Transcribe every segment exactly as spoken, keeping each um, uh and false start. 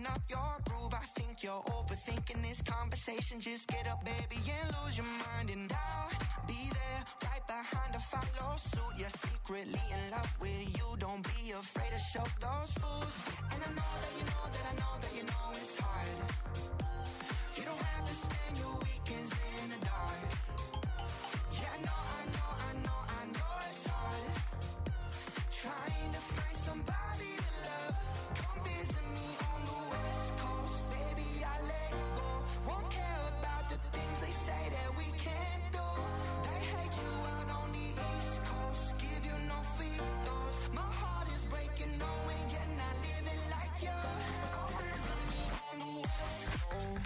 up your groove. I think you're overthinking this conversation. Just get up, baby, and lose your mind. And I'll be there, right behind to follow suit. You're secretly in love with you. Don't be afraid to show those fools. And I know that you know that I know that you know it's hard. You don't have to spend your weekends in the dark. Yeah, I know, I know, I know, I know it's hard. Trying to find somebody to love. Come visit me on the West Coast, baby, I let go. Won't care about the things they say that we can't do. They hate you out on the East Coast, give you no free throws. My heart is breaking, knowing you're not living like you. Come visit me on the West Coast.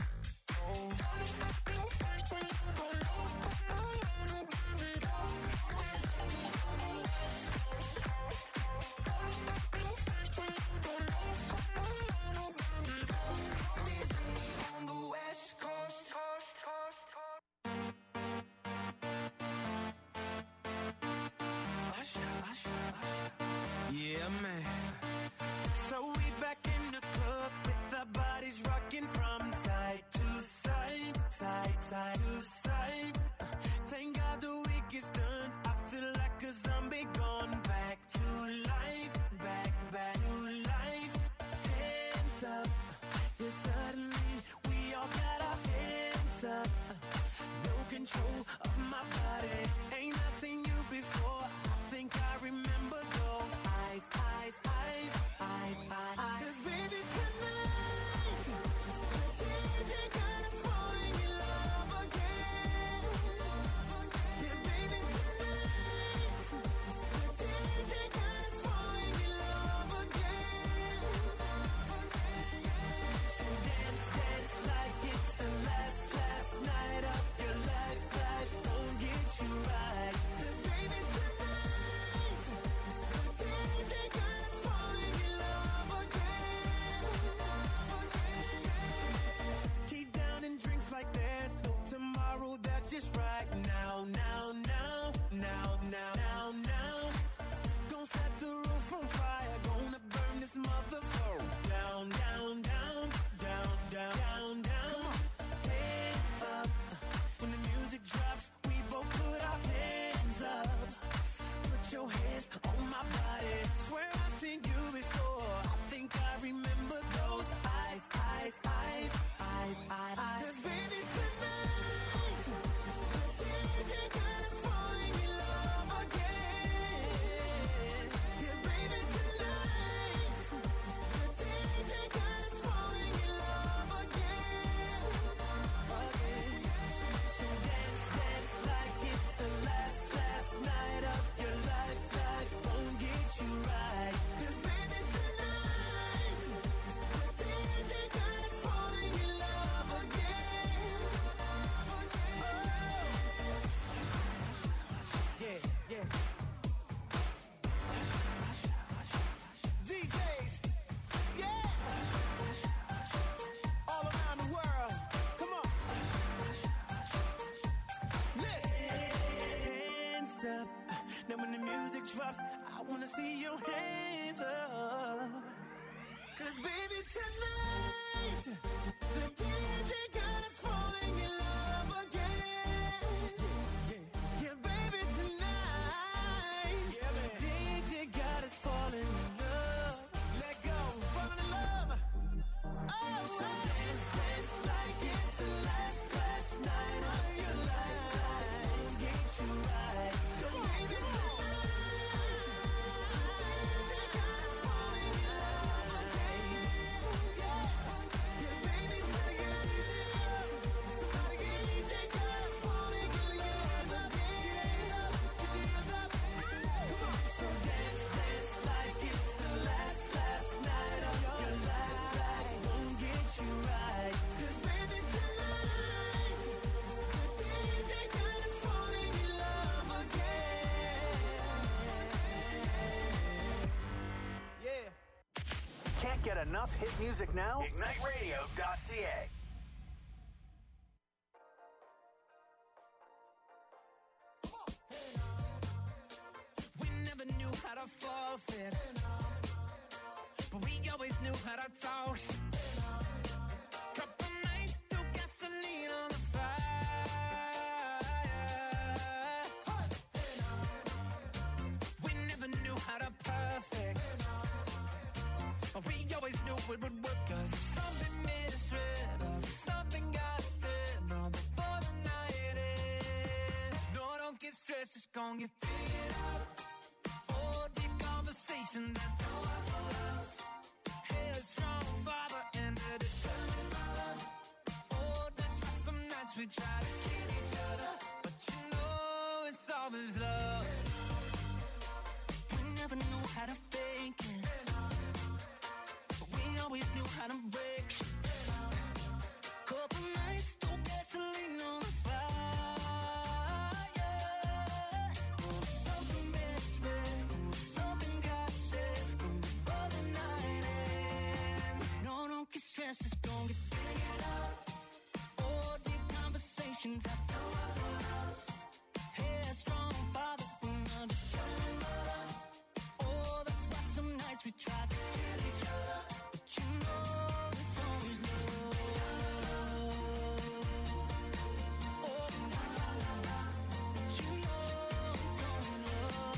Yeah, man. So we back in the club with our bodies rocking from side to side, side, side to side. Thank God the week is done. I feel like a zombie gone back to life, back, back to life. Hands up, yeah, suddenly we all got our hands up. No control of my body. Ain't I seen you before? I think I remember those eyes, eyes, eyes, eyes, eyes, eyes. 'Cause baby tonight, the D J got us falling in love again. Yeah, baby tonight, the D J got us falling in love again. So dance, dance like it's the last, last night of your life. Life won't get you right. 'Cause baby tonight, the D J got us falling in love again. Keep downing drinks like there's no tomorrow. That's just right now, now, now, now, now, now, now. Gonna set the roof on fire. Gonna burn this motherfucker down, down, down, down, down, down, down. Hands up. When the music drops, we both put our hands up. Put your hands on my body. Swear I've seen you before. I think I remember those eyes, eyes, eyes, eyes, eyes, eyes. 'Cause baby tonight, the D J got us falling in love again. Yeah, baby tonight, the D J got us falling in love again. Again. So dance, dance like it's the last, last night of your life. Life won't get you right. 'Cause baby tonight, the D J got us falling in love again. Oh. Yeah, yeah. D Js, yeah. All around the world, come on. Listen. Hands up. Now when the music drops, I wanna see your hands up. 'Cause baby tonight, the D J got us falling in love again. Yeah, baby tonight, D J got us falling in love. Let go, falling in love. Oh, so dance, dance like it's the last, last night of your life. Get you right. 'Cause baby tonight, D J got us falling in love again. Yeah, yeah, baby tonight, somebody get D J got us falling in love again. Get your hands up. Come on. So dance, dance like it's the last, last night of your life. Life won't get you right. 'Cause baby tonight, the D J got us falling in love again. Yeah. Can't get enough hit music now? Ignite Radio dot C A. We never knew how to forfeit, but we always knew how to talk. it would work. Cause if something made us red, or if something got said, no, before the night ends. No, don't get stressed, it's gonna get figured out. Oh, deep conversation that no one else. Headstrong father and a determined mother. Oh, that's why some nights we try to kill each other. But you know it's always love. We never knew how to fake it, but we always knew how to break it. Couple nights, threw gasoline on the fire. Oh, something misread, oh, something got said before the night ends. No, don't get stressed, it's gonna get figured out. Oh, deep conversations I know I love. Headstrong father, another determined mother. Oh, that's why some nights we try to kill each other. But you know it's always love. Oh, la la la la. But you know it's always love.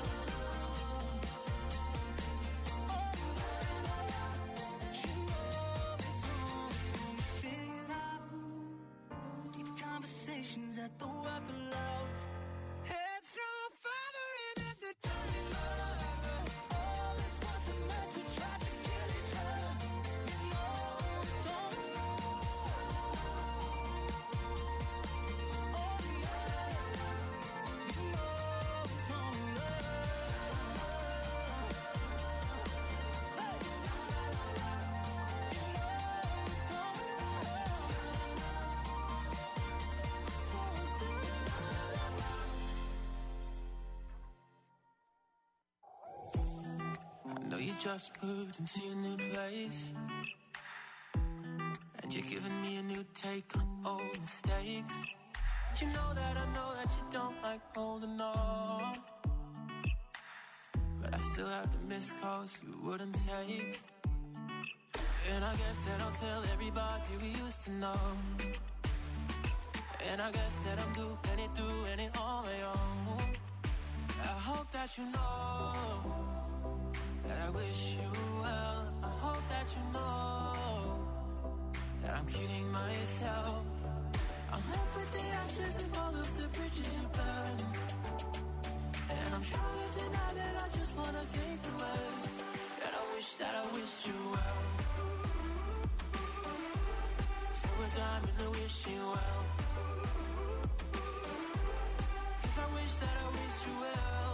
Oh, la la la la. But you know it's always gonna be figured out. Deep conversations at the weather loud. Headstrong father and a determined mother. Oh, that's why some nights we try to kill each other. You know it's always love. Oh, yeah. You know it's always love. Hey, la la la la. You know it's always love. It's always love. I know you just moved into your new place, and you're giving me a new take on old mistakes. But you know that I know that you don't like holding on, but I still have the missed calls you wouldn't take. And I guess that I'll tell everybody we used to know. And I guess that I'm doing it, doing it on my own. I hope that you know that I wish you well. I hope that you know that I'm kidding myself. I'm left with the ashes of all of the bridges you burned, and I'm sure to deny that I just wanna think the worst. And I wish that I wish you well. Throw a dime in the wishing well. Cause I wish that I wish you well.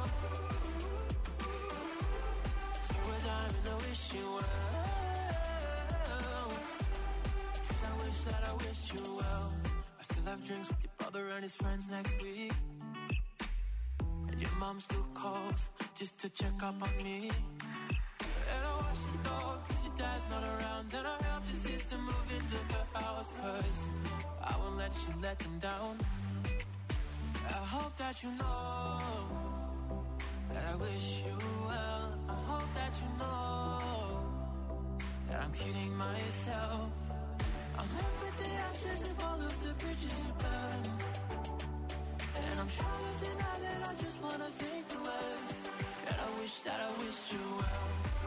Throw a dime in the wishing well. Cause I wish that I wish you well. I still have drinks with your brother and his friends next week, and your mom still calls just to check up on me. And I watch the dog cause your dad's not around, and I helped your sister move into her house cause I won't let you let them down. I hope that you know that I wish you well. I hope that you know that I'm kidding myself. I'm left with the ashes of all of the bridges you burned, and I'm sure to deny that I just wanna think the worst. And I wish that I wish you well.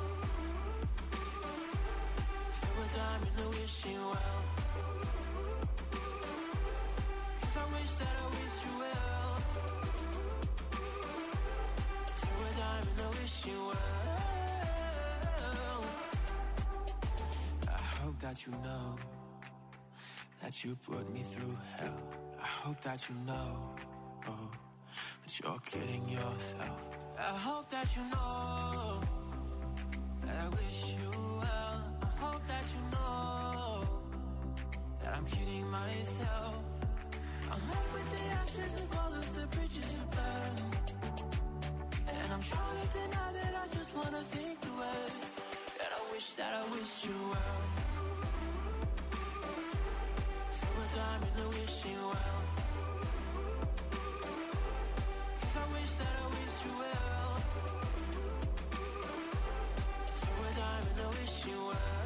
Throw a dime in the wishing well. Cause I wish that I wish you well. Throw a dime in the wishing well. I hope that you know that you put me through hell. I hope that you know, oh, that you're kidding yourself. I hope that you know that I wish you well. I hope that you know that I'm kidding myself. I'm left with the ashes of all of the bridges you burned, and I'm sure to deny that I just wanna think the worst. And I wish that I wish you well. Throw a dime in the wishing well. Cause I wish that I wish you well. Throw a dime in the wishing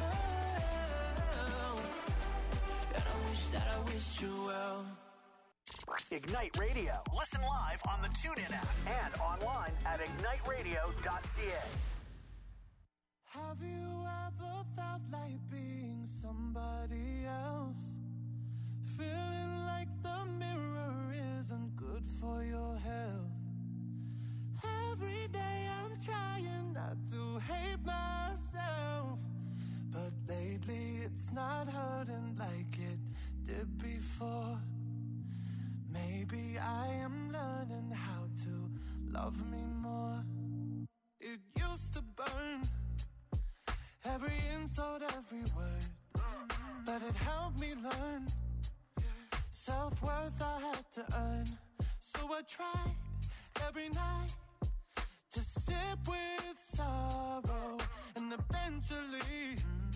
well. And I wish that I wish you well. Ignite Radio. Listen live on the TuneIn app and online at ignite radio dot c a. Have you ever ever felt like being somebody else? Feeling like the mirror isn't good for your health. Every day I'm trying not to hate myself, but lately it's not hurting like it did before. Maybe I am learning how to love me more. It used to burn, every insult, every word, but it helped me learn self-worth I had to earn. So I tried every night to sip with sorrow, and eventually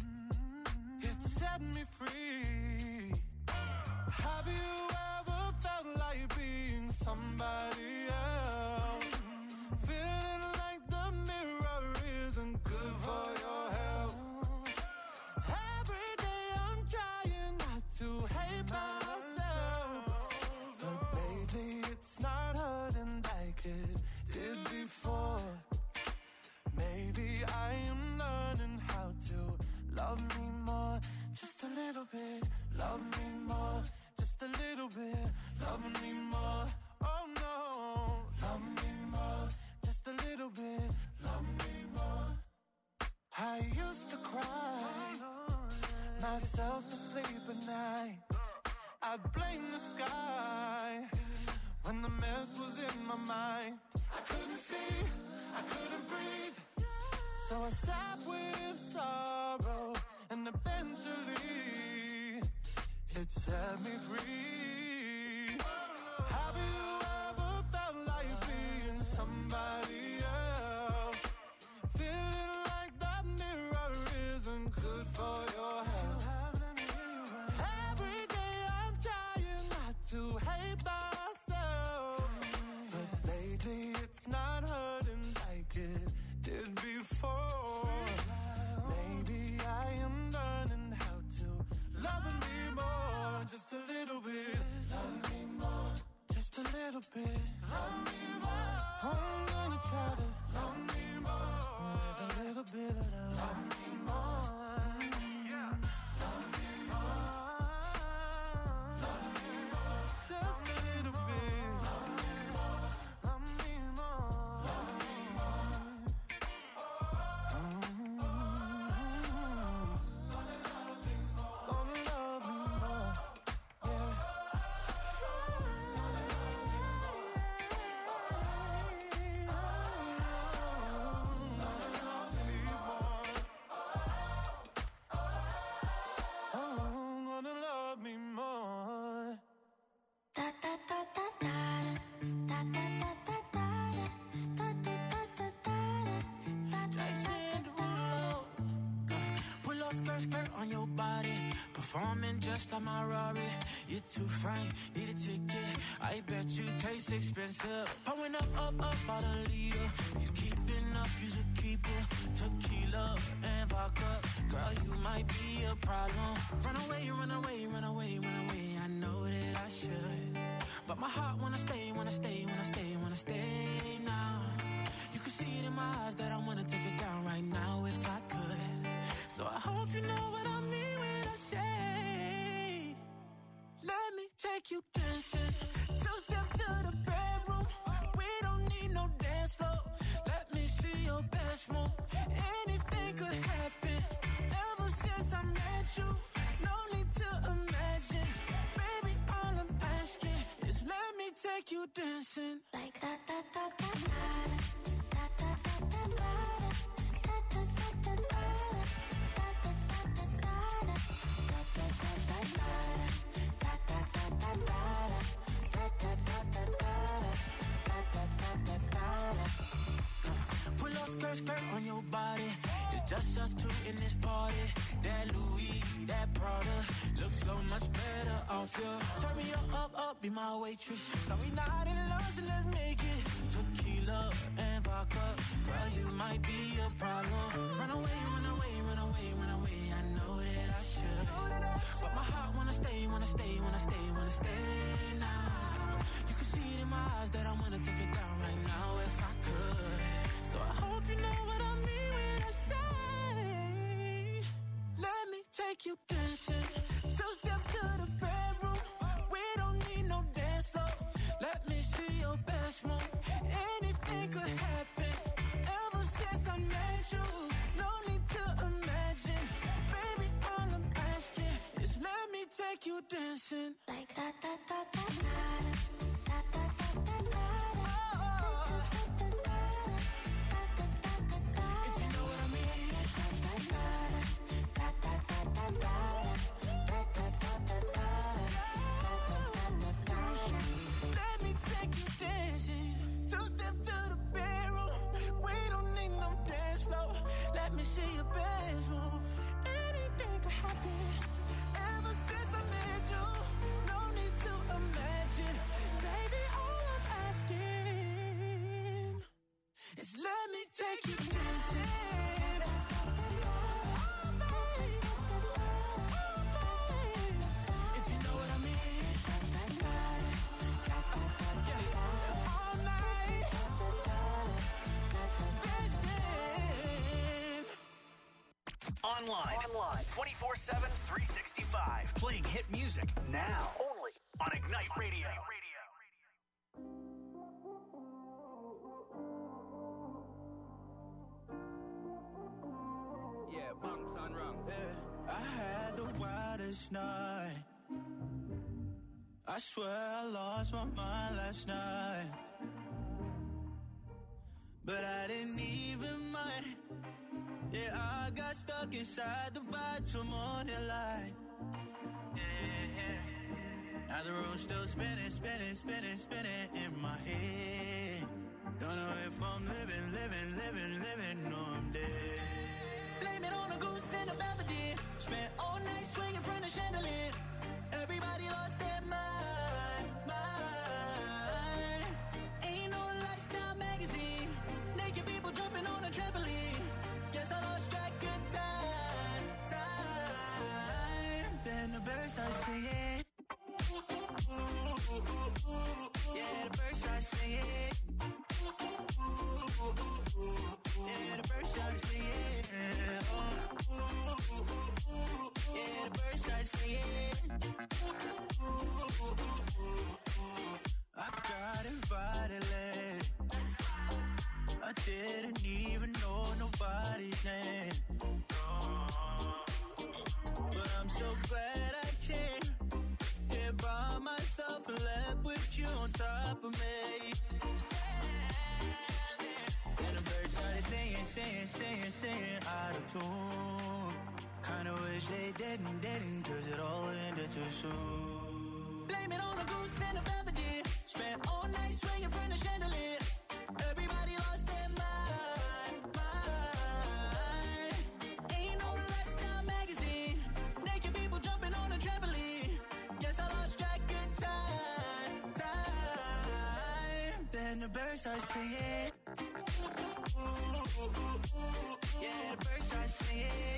it set me free. Have you ever felt like being somebody else? Feeling like the mirror isn't good for your health. Every day I'm trying not to hate myself, but lately it's not hurting like it did before. Maybe I am learning how to love me more. Just a little bit, love me more. Just a little bit, love me more. Oh no, love me more. Just a little bit, love me more. I used to cry myself to sleep at night. I'd blame the sky when the mess was in my mind. I couldn't see, I couldn't breathe, so I sat with sorrow, and eventually it set me free. Have you ever felt like being somebody else? Feeling like that mirror isn't good for your health. Every day I'm trying not to hate myself, but lately it's not hurting like it did before. Maybe I am learning how to love me more. Just a little bit, love me more. Just a little bit, love me more. I'm gonna try to love me more with a little bit of love. Love me more. Yeah. Love me more. Love me more. Just a little bit. Love me more. Love me more. Love me more. Gonna love me more. Yeah. Performing just like my Rari. You're too fine, need a ticket. I bet you taste expensive. I went up, up, up, out a leader. If you keeping up, you should keep it. Tequila and vodka. Girl, you might be a problem. Run away, run away, run away, run away. I know that I should, but my heart wanna stay, wanna stay, wanna stay, wanna stay now. You can see it in my eyes that I wanna take it down right now if I could. So I hope you know what I mean when I say, let me take you dancing. Two-step to the bedroom. We don't need no dance floor. Let me see your best move. Anything could happen. Ever since I met you, no need to imagine. Baby, all I'm asking is let me take you dancing. Like da da da da da da da da da da da da da da. Pull up skirt, skirt on your body. It's just us two in this party. That Louis, that Prada looks so much better off you. Turn me up, up, up, be my waitress. No, we not in love, so let's make it. Tequila and vodka. Girl, you might be a problem. Run away, run away, run away, run away. I know that I should, but my heart wanna stay, wanna stay, wanna stay, wanna stay now. You can see it in my eyes that I wanna take it down right now if I could. So I hope you know what I mean when I say take you dancing. Two-step to the bedroom. We don't need no dance floor. Let me see your best move. Anything could happen. Ever since I met you, no need to imagine. Baby, all I'm asking is let me take you dancing. Like da da da da da da da da da da. If you know what I mean. Let me take you dancing. Two step to the bedroom. We don't need no dance floor. Let me see your best move. Anything could happen. Ever since I met you, no need to imagine. Baby, all I'm asking is let me take you dancing. If you know what I mean. Yeah. All night. Dancing. Online. Online. twenty-four seven, three sixty-five. Playing hit music now. Only on Ignite Radio. Yeah, bunks on rum. Yeah, I had the wildest night. I swear I lost my mind last night. But I didn't even mind. Yeah, I got stuck inside the vibe till morning light. Yeah, yeah. Now the room's still spinning, spinning, spinning, spinning in my head. Don't know if I'm living, living, living, living, or I'm dead. Blame it on a goose and a Belvedere. Spent all night swinging from the chandelier. Everybody lost their mind, mind. Ain't no lifestyle magazine. Naked people jumping on a trampoline. Guess I lost track of time, time. Then the birds start singing. Yeah, the birds start singing. Yeah, the birds start singing. Yeah, the birds start singing. I got invited late. I didn't even know nobody's name. But I'm so glad I came here by myself and left with you on top of me. Then the birds started singing, singing, singing, singing out of tune. Kinda wish they didn't, didn't, cause it all ended too soon. Blame it on a goose and a Belvedere. Spent all night swinging from the chandelier. Everybody lost their mind, mind. Ain't no lifestyle magazine. Naked people jumping on a trampoline. Guess I lost track of time, time. Then the birds start singing. Yeah, the birds start singing.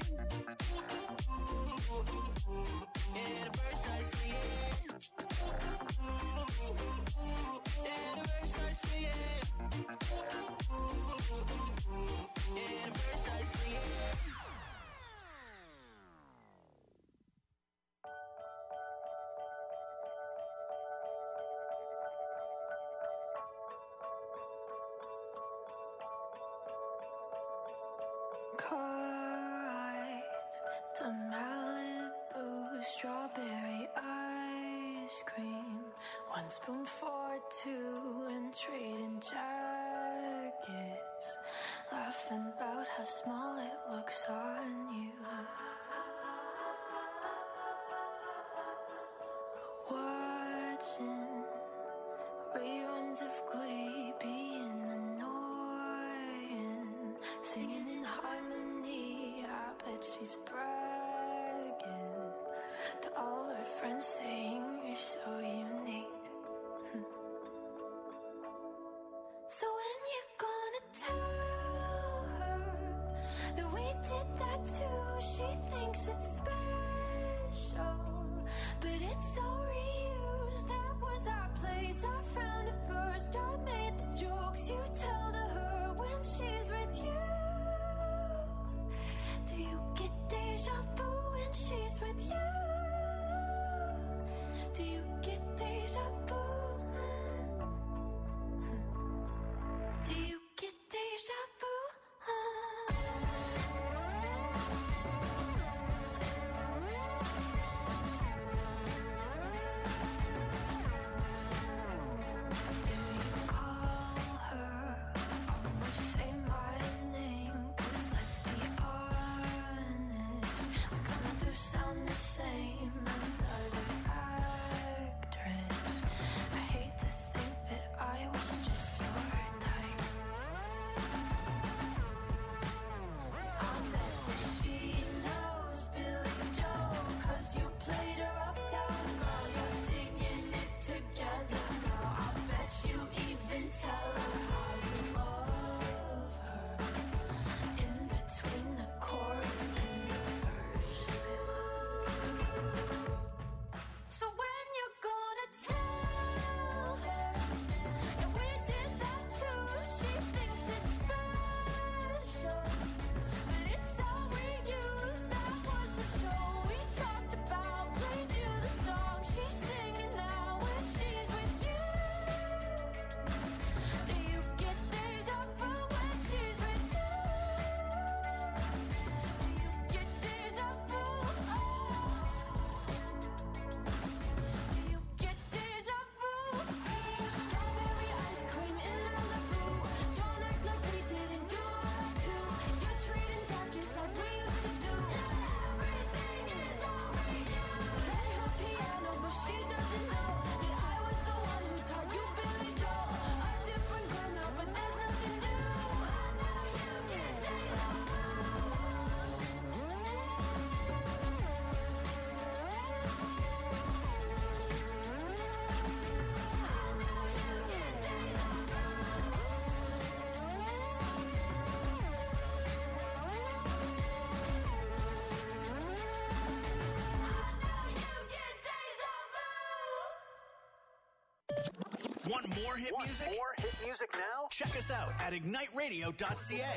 Yeah, the birds start singing. Yeah, the birds start singing. Yeah, the birds start singing. Car ride to Malibu, strawberry ice cream. One spoon for two and trading jackets. Laughing about how small it looks on you. Watching reruns of Glee being annoying. Singing in harmony, I bet she's bragging to all her friends, saying you're so unique. So when you gonna tell her that we did that too? She thinks it's special, but it's so reused. That was our place, I found it first. I made the jokes you tell to her when she's with you. Do you get deja vu when she's Want more hit Want music? more hit music now? Check us out at ignite radio dot c a.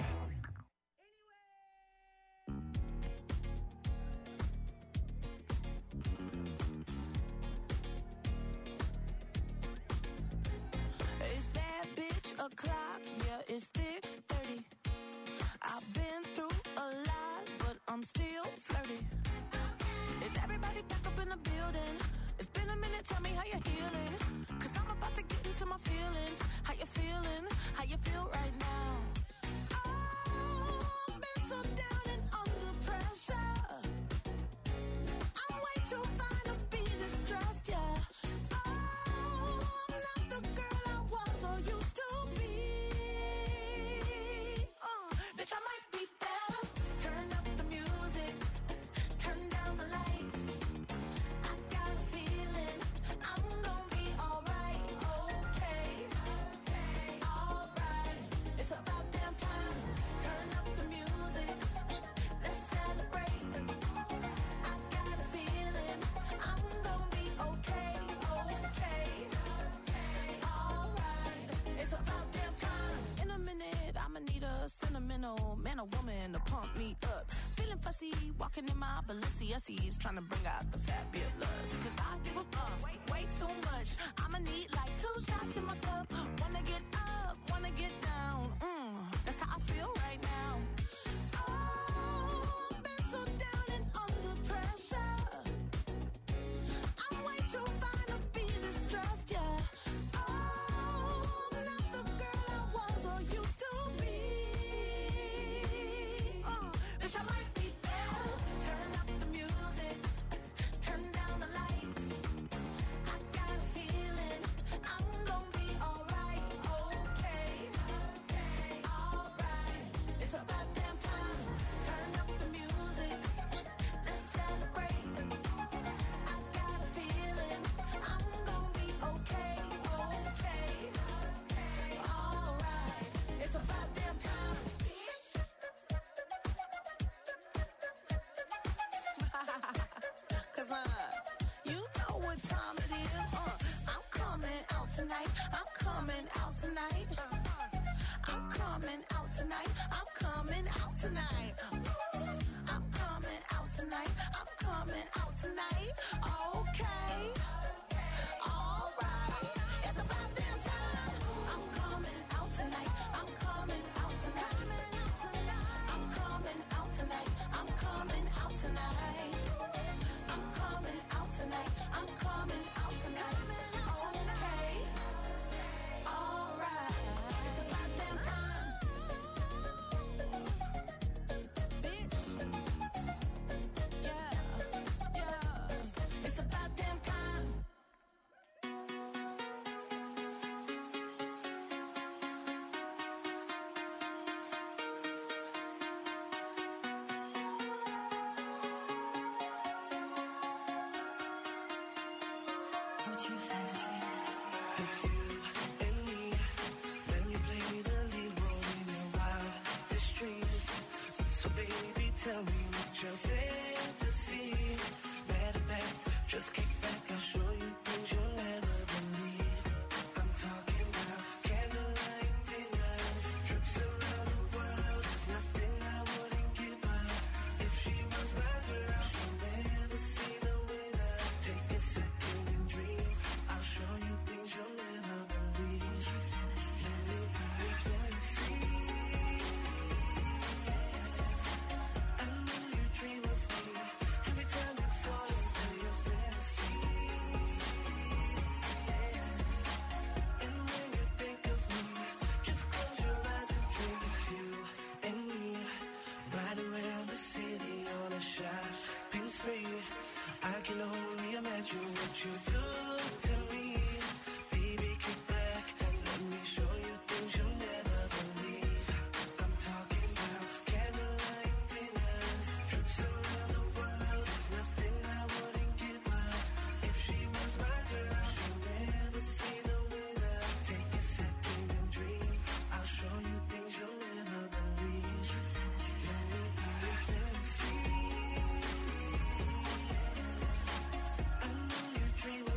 It's that bitch o'clock, yeah, it's thick thirty. I've been through a lot, but I'm still flirty. Is everybody back up in the building? It's been a minute, tell me how you're healing. Cause I'm about to get into my feelings. How you feeling? How you feel right now? Oh, I've been so down and under pressure. I'm way too fine to be distressed, yeah. Oh, I'm not the girl I was or used to be. Uh, bitch, I might be better. Turn up the music, turn down the lights. I got a feeling I'm gonna be alright, okay, alright. It's about damn time. Turn up the music, let's celebrate. I got a feeling I'm gonna be okay, okay, alright. It's about damn time. In a minute, I'ma need a sentimental man or woman to pump me up. Feeling fussy, walking in my Balenciennes, trying to bring out the fabulous. Cause I give a fuck way, way too much. I'ma need like two shots in my cup. Wanna get up, wanna get down. Mm, that's how I feel right now. Oh, I've been so down and under pressure. I'm way too fine to be distressed, yeah. Oh, I'm not the girl I was or used to be. Uh, bitch, I might be better. Turn up the music, turn down the lights. I got a feeling I'm gonna be alright, okay, alright. It's about damn time. Turn up the music, let's celebrate. I got a feeling I'm gonna be okay, okay, alright. It's about damn time. Cause uh, you know what time it is. Uh, I'm coming out tonight. I'm coming out tonight. I'm coming out tonight. I'm coming out tonight. I'm coming out tonight. I'm coming out tonight. Okay. Alright. It's about damn time. I'm coming out tonight. I'm coming out tonight. I'm coming out tonight. I'm coming out tonight. I'm coming out tonight. I'm coming out tonight. Okay. Alright. It's about damn time. Bitch. Yeah. Yeah. It's about damn time. What's your fantasy? It's you and me. Let me play the lead role in your wildest dreams. So baby, tell me what your fantasy. Matter of fact, just kick back, I'll show you things you'll never believe. I'm talking about candlelight dinners, trips around the world. There's nothing I wouldn't give up. If she was my girl, she'll never see the winner. Take a second and dream. I'll show you things you'll never believe. Let me be your fantasy. I know you dream of me. Every time you fall into your fantasy. And when you think of me, just close your eyes and dream. It's you and me, riding around the city on a shopping spree. I can only imagine what you do to me. Baby, kick back and let me show you things you'll never believe. I'm talking about candlelight dinners, trips around the world. There's nothing I wouldn't give up. If she was my girl, she'll never see the winner. Take a second and dream. I'll show you things you'll never believe. Let me be your fantasy. I know you dream of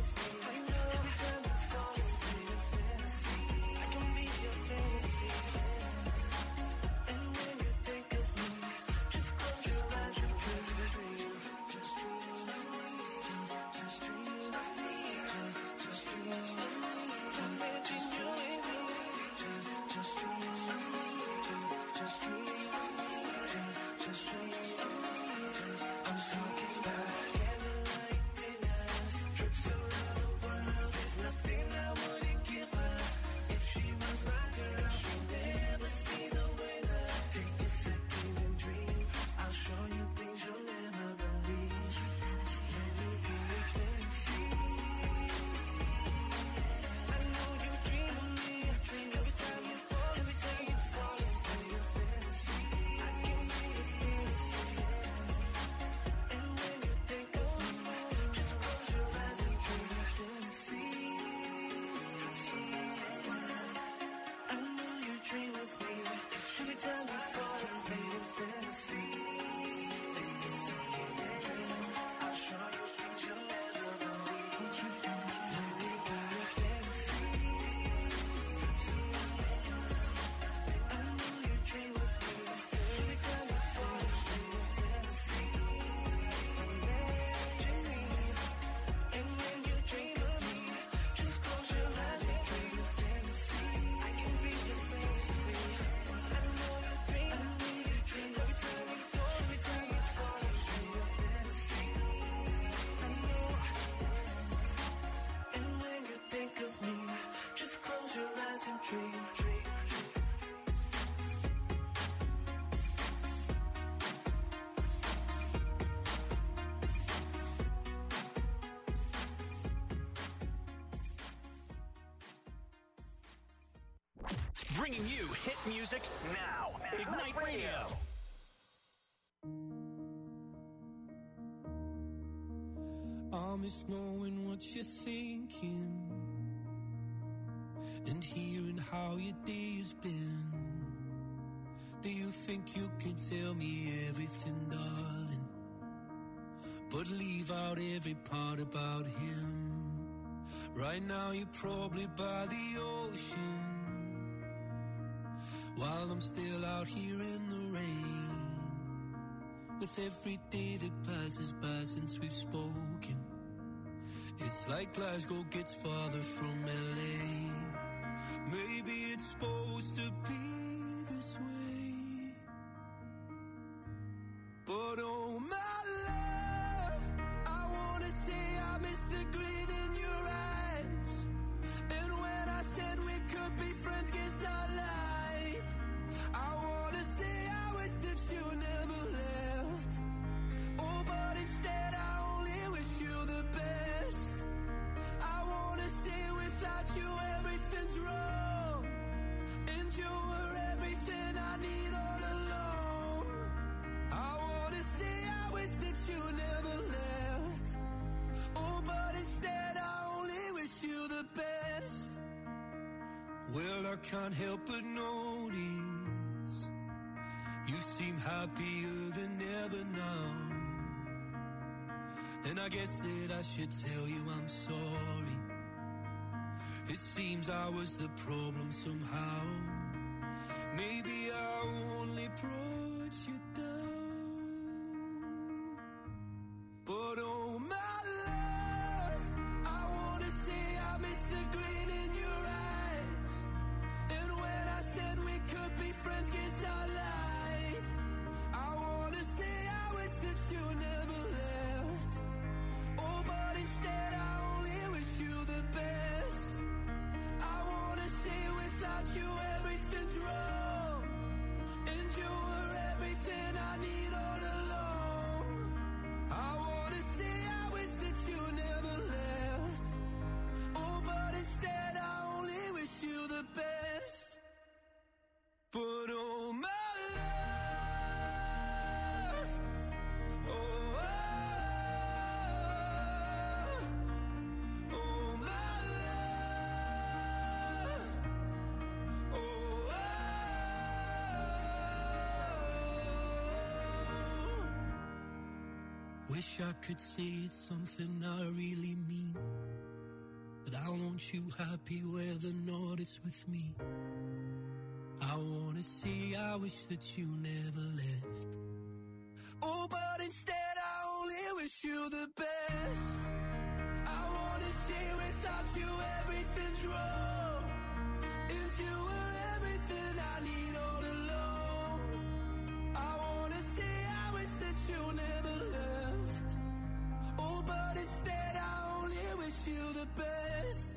Bringing you hit music now. Ignite Radio. I miss knowing what you're thinking and hearing how your day's been. Do you think you can tell me everything, darling, but leave out every part about him? Right now you're probably by the ocean, while I'm still out here in the rain. With every day that passes by since we've spoken, it's like Glasgow gets farther from L A. Maybe it's supposed to be this way, but oh my love, I wanna say I miss the grin in your eyes. And when I said we could be friends, guess I lied. I wanna say I wish that you never left. Oh, but instead I only wish you the best. I wanna say without you everything's wrong, and you were everything I need all along. I wanna say I wish that you never left. Oh, but instead I only wish you the best. Well, I can't help but notice you seem happier than ever now. And I guess that I should tell you I'm sorry. It seems I was the problem somehow. Maybe I only brought you down. But oh my love, I wanna say I miss the grin in your eyes. And when I said we could be friends, guess I lied. I wanna say I wish that you never left. Oh, but instead I only wish you the best. I wanna say without you everything's wrong, and you were everything I need all along. I wanna say I wish that you never left. Oh, but instead I only wish you the best. But oh my love, oh, oh, oh my love, oh, oh. Wish I could say it's something I really mean, that I want you happy whether or not it's with me. I wanna say I wish that you never left. Oh, but instead I only wish you the best. I wanna say without you everything's wrong, and you were everything I need all along. I wanna say I wish that you never left. Oh, but instead I only wish you the best.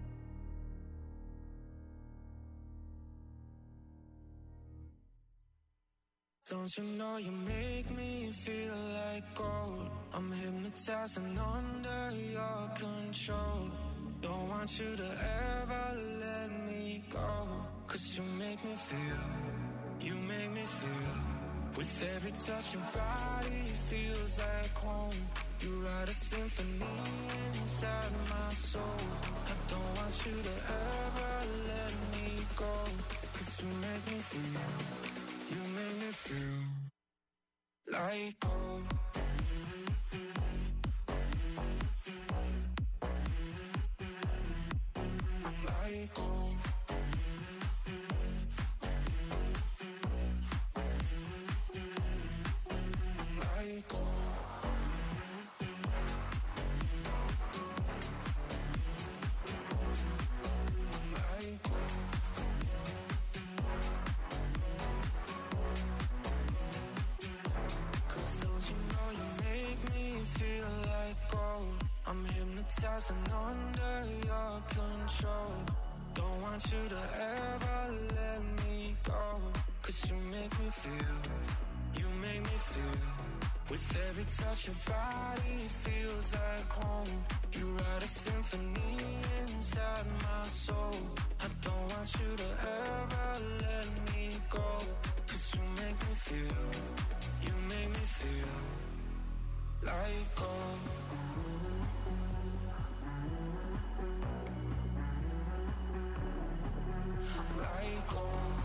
Don't you know you make me feel like gold? I'm hypnotized and under your control. Don't want you to ever let me go, 'cause you make me feel, you make me feel. With every touch your body feels like home. You write a symphony inside my soul. I don't want you to ever let me go, 'cause you make me feel, you make me feel like gold. Like gold. Like gold. Like gold. Feel like gold. I'm hypnotized and under your control. Don't want you to ever let me go, 'cause you make me feel, you make me feel. With every touch your body feels like home. You write a symphony inside my soul. I don't want want you to ever let me go. Cause you make me feel, you make me feel like gold. Like gold.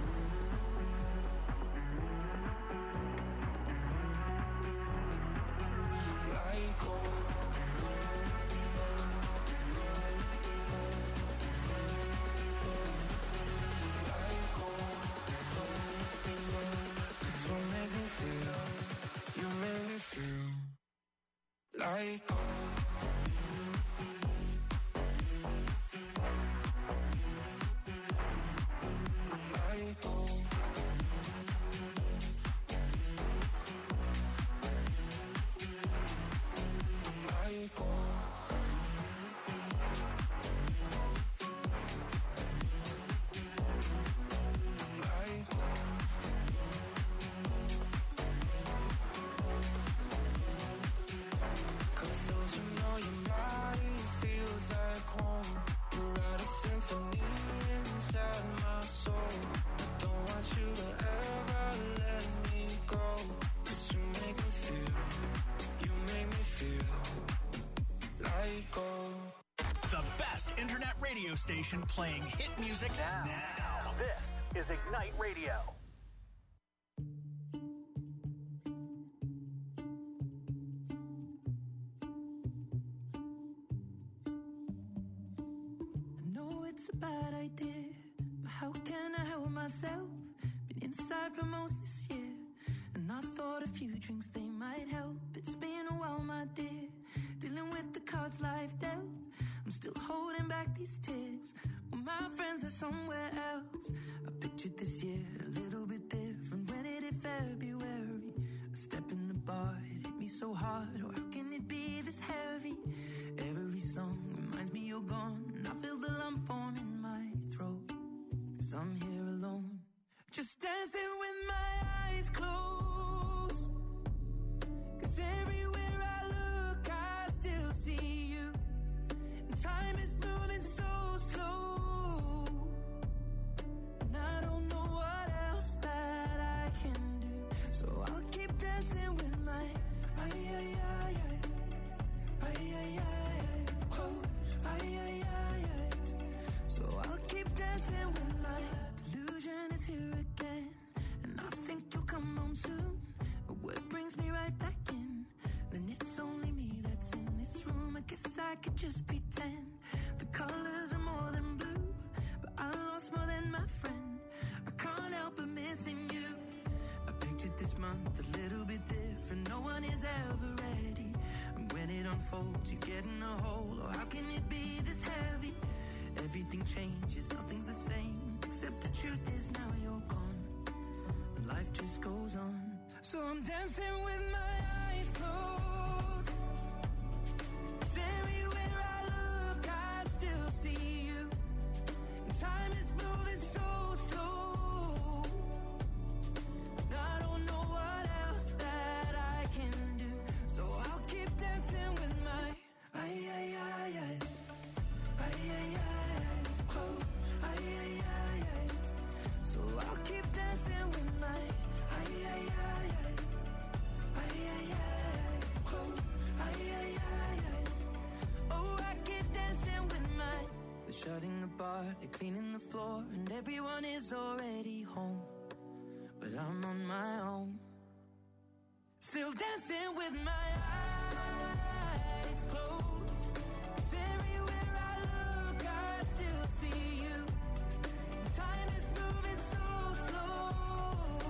Like gold. Like gold. Like gold. Like gold. The best internet radio station playing hit music now. now. This is Ignite Radio. I know it's a bad idea, but how can I help myself? Been inside for most this year, and I thought a few drinks they might help. It's been a while, my dear, dealing with the cards life dealt. I'm still holding back these tears. Well, my friends are somewhere else. I pictured this year a little bit different. When it hit February, a step in the bar, it hit me so hard. Oh, how can it be this heavy? Every song reminds me you're gone, and I feel the lump form in my throat. Cause I'm here alone, just dancing with my eyes closed. Cause everywhere I look, I still see you. Time is moving so slow, and I don't know what else that I can do. So I'll keep dancing with my ay ay ay ay ay ay ay close ay ay ay ay. So I'll keep dancing with my delusion is here again, and I think you'll come home soon. But what brings me right back in? Then it's only me that's in this room. I guess I could just pretend the colors are more than blue, but I lost more than my friend. I can't help but missing you. I pictured this month a little bit different. No one is ever ready, and when it unfolds you get in a hole. Oh, how can it be this heavy? Everything changes, nothing's the same, except the truth is now you're gone, and life just goes on. So I'm dancing with my eyes closed. Cause everywhere I look, I still see you. And time is moving so slow, and I don't know what else that I can do. So I'll keep dancing with my ay ay ay ay ay ay ay close ay ay ay ay. So I'll keep dancing with my ay ay ay ay ay ay ay close ay ay ay ay. Oh, I keep dancing with my. They're shutting the bar, they're cleaning the floor, and everyone is already home, but I'm on my own, still dancing with my eyes closed. 'Cause everywhere I look, I still see you. Time is moving so slow,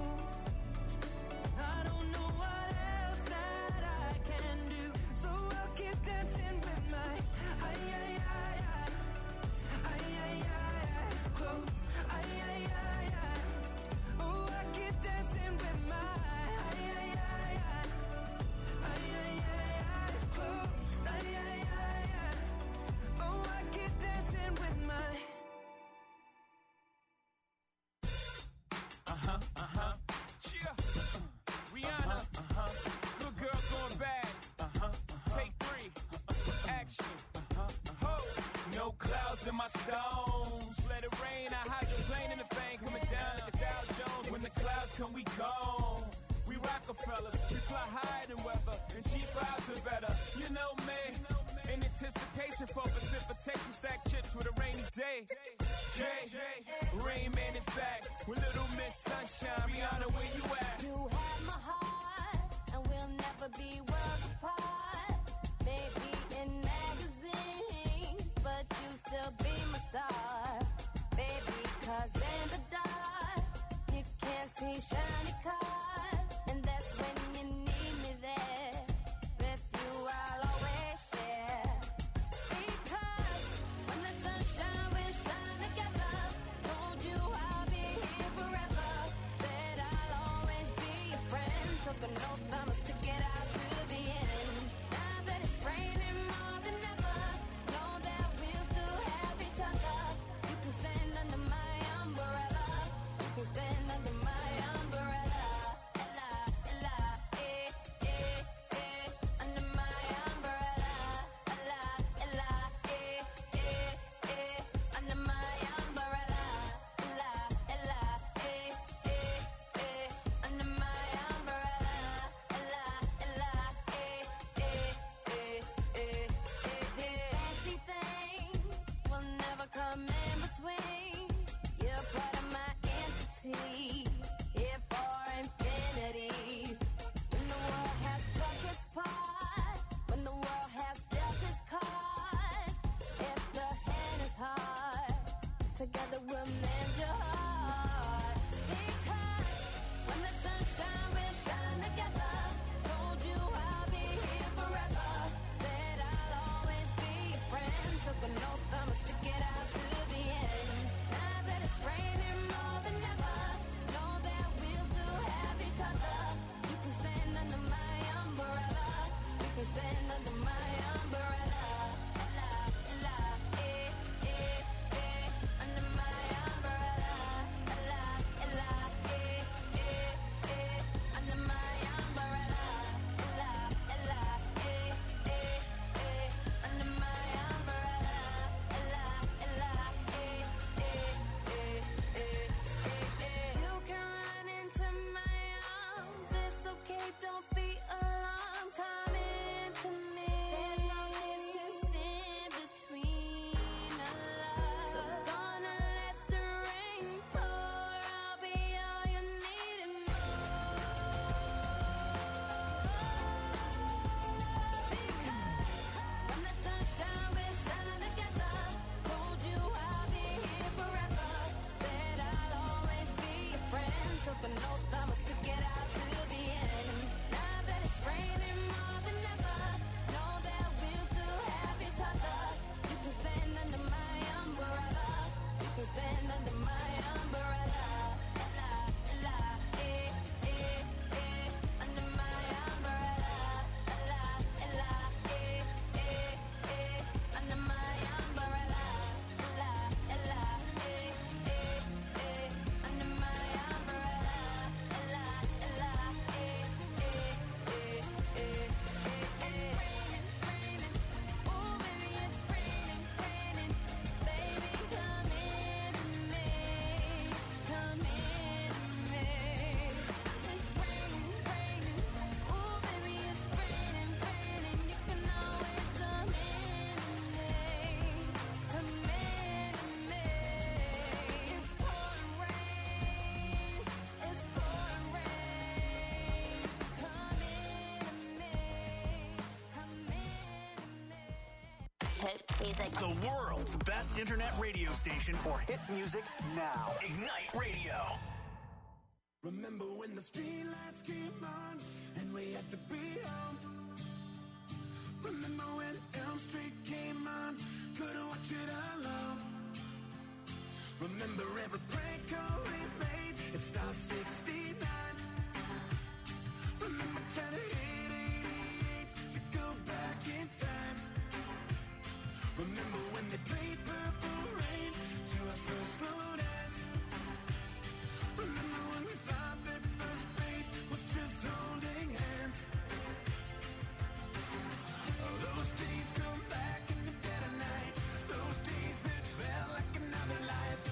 I don't know what else that I can do. So I'll keep dancing with my ay ay ay ay ay ay ay eyes closed ay ay ay eyes. Oh, I keep dancing with my ay ay ay ay ay ay ay eyes closed ay ay ay ay. Oh, I keep dancing with my. Uh-huh, uh-huh. Yeah. Uh, Rihanna. Uh-huh. Good girl going bad. Uh-huh, uh-huh. Take three. Uh-huh. Action. Uh-huh, uh-huh. Ho. No clouds in my stones. let it rain. I hydroplane in the thing, coming down like a Dow Jones. When the clouds come, we gone. We Rockefellers, we fly higher than weather, and cheap vibes are better. You know me, in anticipation for precipitation, stack chips with a rainy day. Jay, Rain Man is back with Little Miss Sunshine. Rihanna, where you at? You have my heart, and we'll never be worlds apart. Maybe in magazines, but you still be my star. Baby, cause in the dark, you can't see shiny cars. And that's when you need me there. With you, I'll always share. Because when the sun shines, we shine together. Told you I'll be here forever. Said I'll always be your friend. Took an oath, I'ma stick it out to the end. Now that it's raining more than ever, know that we'll still have each other. You can stand under my umbrella. You can stand under my umbrella. Ella, Ella, eh, eh, eh, under my umbrella. Ella, Ella, eh, eh, eh, under my umbrella. Ella, Ella, eh, eh, eh, under my umbrella. Ella, Ella, eh, eh, eh, eh, eh, eh. Fancy things will never come in between. You're part of my entity, here for infinity. When the world has took its part, when the world has dealt its cards, if the hand is hard, together we'll mend your heart. Because when the sun shines, we'll shine together. Told you I'll be here forever. Said I'll always be your friend. Took an oath, I'ma stick it out to the end. Now that it's raining more than ever, know that we'll still have each other. You can stand under my umbrella. You can stand under my umbrella. Ella, Ella, eh, eh, eh, under my umbrella. Ella, Ella, eh, eh, eh, under my umbrella. Ella, Ella, eh, eh, eh, under my umbrella. Ella, Ella, eh, eh, eh, eh, eh, eh. You can run into my arms. It's okay, don't be alarmed. Come into me. There's no distance in between our love. So gonna let the rain pour. I'll be all you need and more. Because when the sun shines, we'll shine together. Told you I'll be here forever. Said I'll always be your friend. Took an oath, I'ma stick it out to the end. Now that it's raining more than ever, know that we'll still have each other. You can stand under my umbrella. You can stand under my umbrella. Ella, Ella, eh, eh, eh, under my umbrella. Ella, Ella, eh, eh, eh, under my umbrella. Ella, Ella, eh, eh, eh, under my umbrella. Ella, Ella, eh, eh, eh, eh, eh, eh. It's raining, raining. Oh, baby, it's raining, raining. Baby, come into me. Come into me. It's raining, raining. Oh, baby, it's raining, raining. You can always come into me. Come into me. It's pouring rain. It's pouring rain. Come into me. Come into me. Hit music. The world's best internet radio station for hit music now. Ignite Radio. Remember when the streetlights came on and we had to be home? Remember when Elm Street came on, couldn't watch it alone? Remember every prank call we made, it Star sixty-nine. Remember trying to hit eighty-eight to go back in time. Remember when they played Purple Rain to our first slow dance? Remember when we thought that first base was just holding hands? Oh, those days come back in the dead of night. Those days that felt like another life.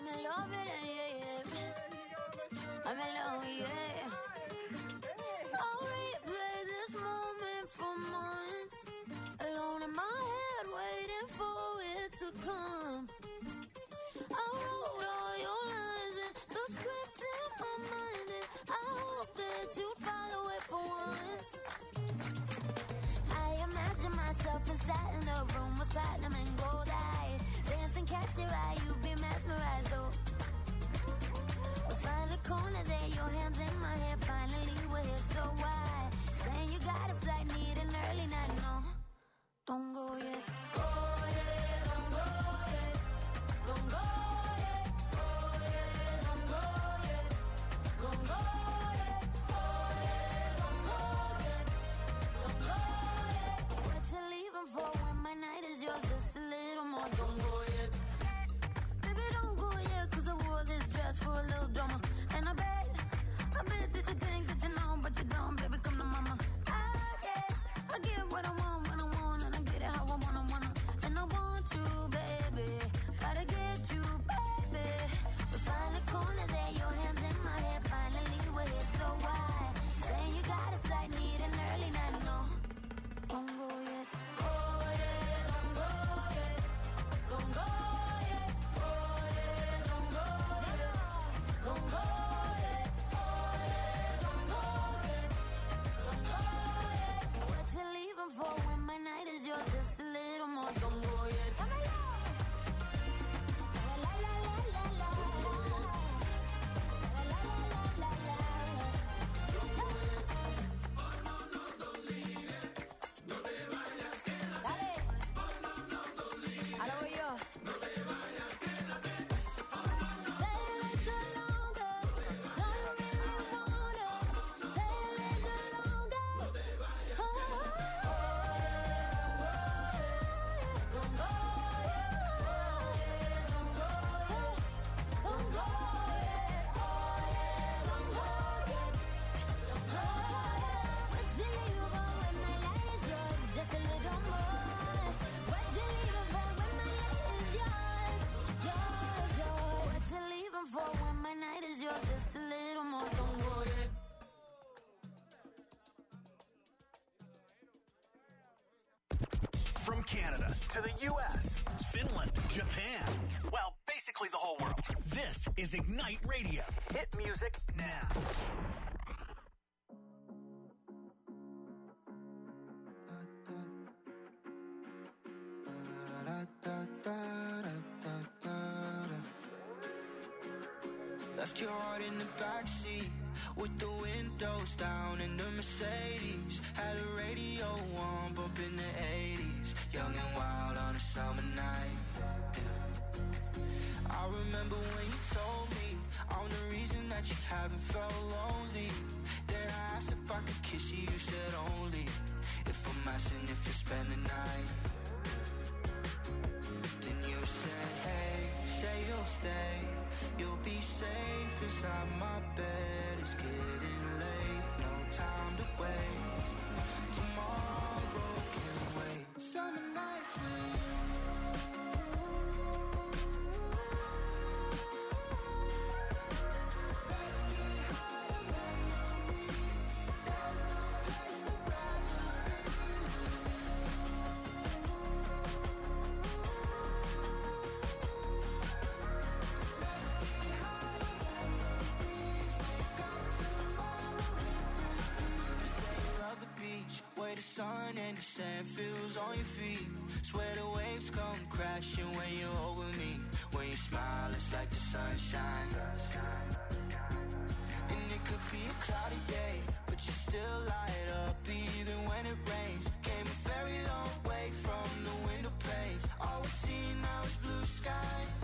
in love with it, yeah, yeah. I'm in love, yeah. I'll replay this moment for months. Alone in my head, waiting for it to come. I wrote all your lines and the script in my mind, and I hope that you follow it for once. I imagine myself inside in the room with platinum and gold eyes. Dance and catch your eye, you be mesmerized, though. We'll find the corner there, your hands in my hair. Finally, we're here, so why? Saying you got a flight, need an early night, no. Don't go yet. Go yet, don't go yet. Don't go yet. Go yet, don't go yet. Don't go yet. Go yet, don't go yet. Don't go yet. What you leaving for when my night is yours? Just a little more. Don't go yet. Baby, don't go yet, 'cause I wore this dress for a little drama. And I bet, I bet that you think that you know, but you don't. Baby, come to mama. I get, I get what I want when I want, and I get it how I wanna, wanna. And I want you, baby. Gotta get you, baby. We find the corner there, your hands in my hair. Finally, we're here, so why? Saying you got a flight, need an early night, no. Don't go yet. Go yet, don't go yet. Don't go yet. Go yet, don't go yet. Don't go yet. Go yet, don't go yet. Don't go yet. What you leaving for when my night is yours? Just a little more. Don't go yet. La la la la la la. La la la la la. Dale. Ahora voy yo. Stay a little longer. No, you really want it. Stay a little longer. Oh, don't go yet. Don't go yet. Don't go yet. Oh, yeah, don't go yet. Don't go yet. What you leaving for when my night is yours? Just a little more. What you leaving for when my night is yours? Yours, yours. What you leaving for when my night is yours? Just a little more. Don't go yet. From Canada to the U S, Finland, Japan. Well, basically the whole world. This is Ignite Radio. Hit music now. Left your heart in the backseat with the windows down in the Mercedes. Had a radio on, bumping the eighties. Young and wild on a summer night. Yeah. I remember when you told me I'm the reason that you haven't felt lonely. Then I asked if I could kiss you, you said only if I'm asking if you spend the night. Then you said, hey, say you'll stay. You'll be safe inside my bed. It's getting late, no time to waste. Tomorrow can wait. Summer nights with you. Let's get higher memories. There's no place I'd rather be. Way the sun and the sand feels on your feet. Swear the waves come crashing when you're over me. When you smile, it's like the sunshine. And it could be a cloudy day, but you still light up even when it rains. Came a very long way from the window panes. All we see now is blue skies.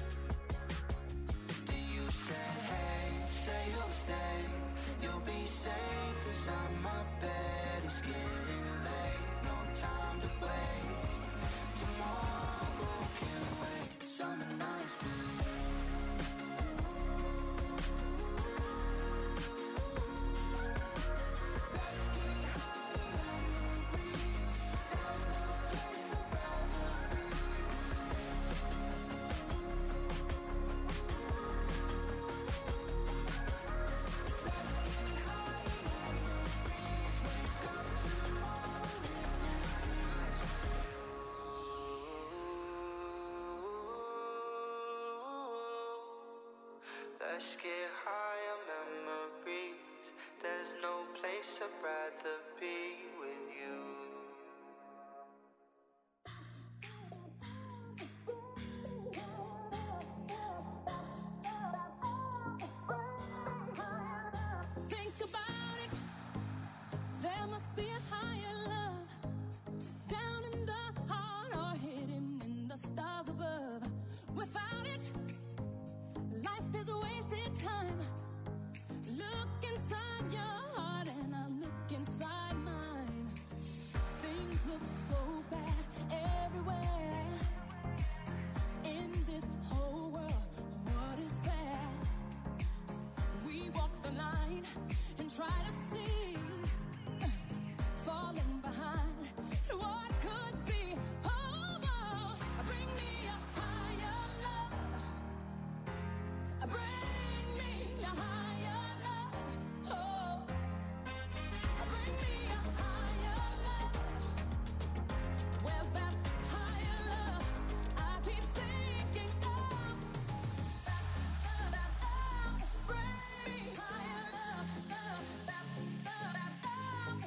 Then you said, hey, say you'll stay. You'll be safe inside my bed. It's getting late, no time to waste. Tomorrow can wait. Summer nights with you. Let's get high. Let's get higher memories. There's no place I'd rather be with you. Without it, life is a wasted time. Look inside your heart and I look inside mine. Things look so bad everywhere. In this whole world, what is fair? We walk the line and try to see, falling behind what could be. Oh, oh, bring me a higher love. Bring me a higher love. Oh, bring me a higher love. Where's that higher love? I keep thinking of. Bring me higher love. Bring me higher love.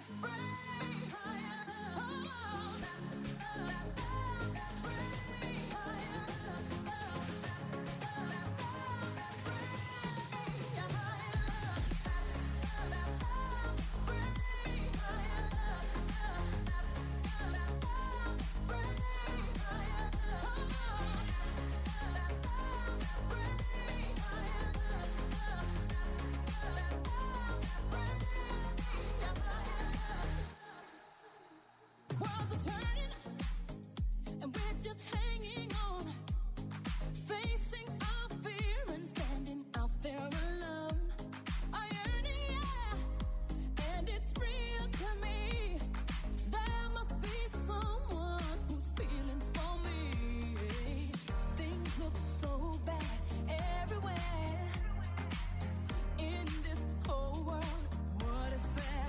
Worlds are turning, and we're just hanging on, facing our fear and standing out there alone. I yearn, yeah, and it's real to me. There must be someone who's feeling for me. Things look so bad everywhere. In this whole world, what is fair?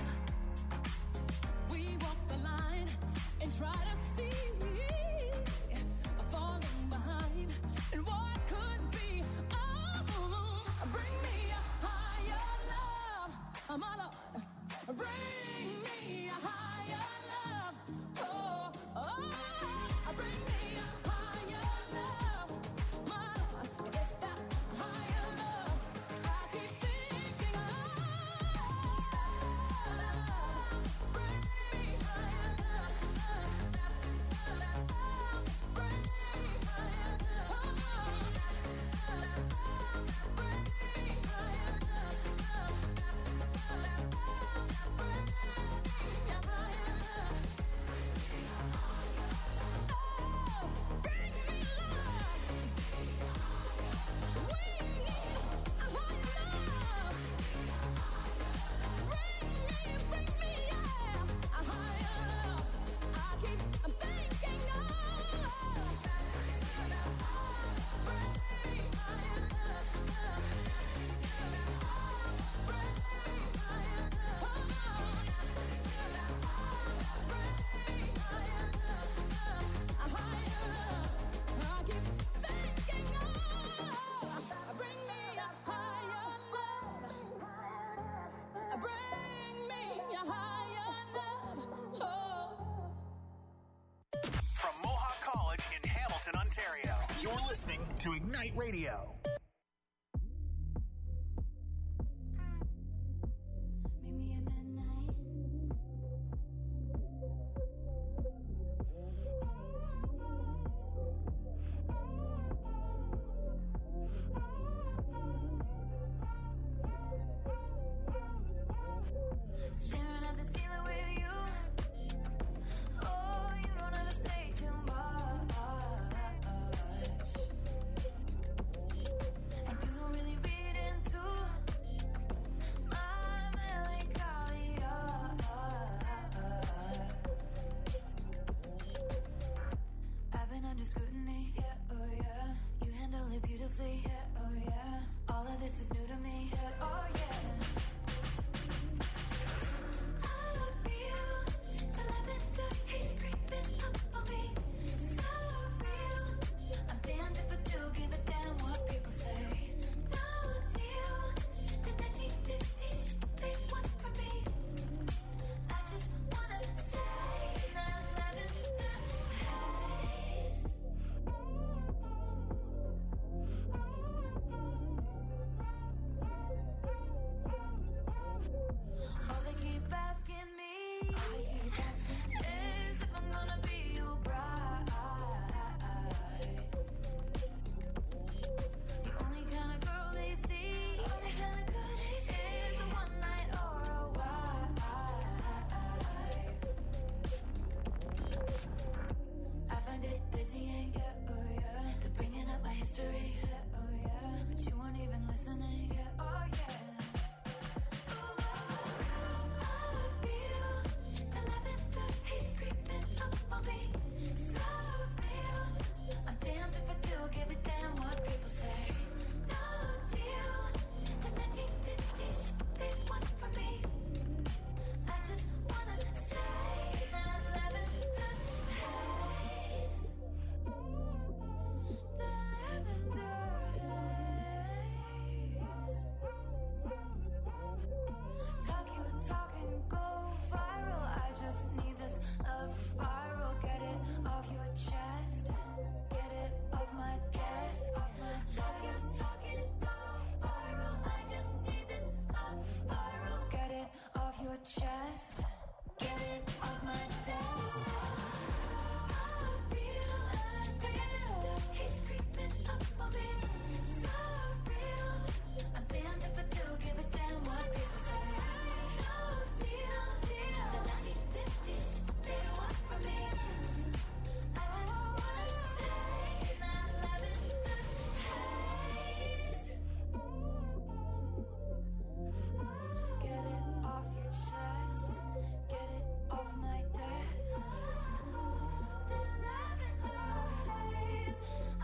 We walk the line and try to see, falling behind and what could be. Oh, bring me a higher love, my Lord. Bring me a higher love. Oh, oh, bring me a higher love, my Lord. It's that higher love I keep thinking of. Bring me higher love. Bring me higher love. Bring me higher love. From Mohawk College in Hamilton, Ontario, you're listening to Ignite Radio.